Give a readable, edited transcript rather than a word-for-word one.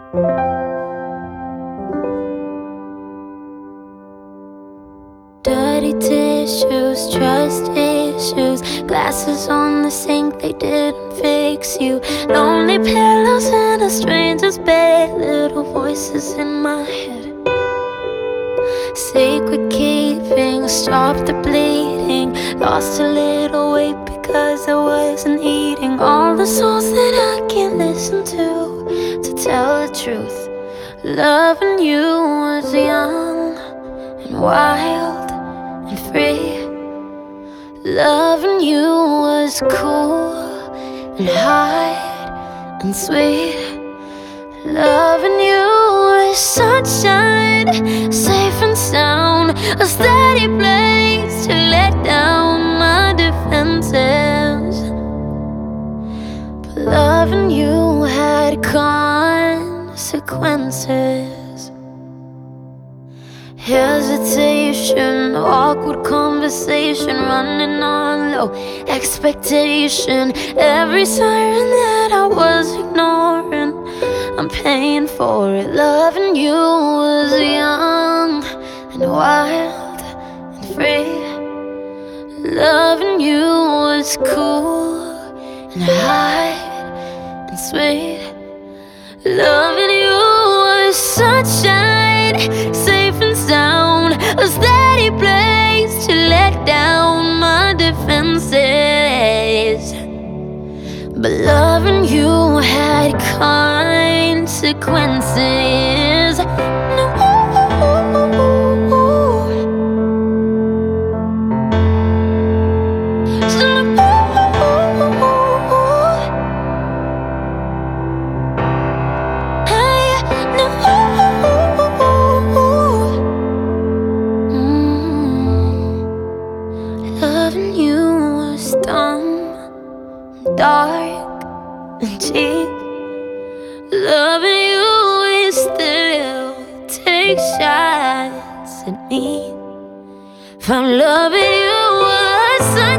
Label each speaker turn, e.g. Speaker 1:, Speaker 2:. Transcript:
Speaker 1: Dirty tissues, trust issues, glasses on the sink, they didn't fix you. Lonely pillows in a stranger's bed, little voices in my head. Sacred keeping, stop the bleeding. Lost a little weight because I wasn't eating. All the songs that I can't listen to tell the truth. Loving you was young and wild and free. Loving you was cool and high and sweet. Loving you was sunshine, safe and sound, a steady place to let down my defenses. But loving you had consequences. Hesitation, awkward conversation, running on low expectation. Every siren that I was ignoring, I'm paying for it. Loving you was young and wild and free. Loving you was cool and high and sweet. Loving you was sunshine, safe and sound, a steady place to let down my defenses. But loving you had consequences. No. Loving you was dumb, dark and cheap. Loving you is still take shots at me. Found loving you was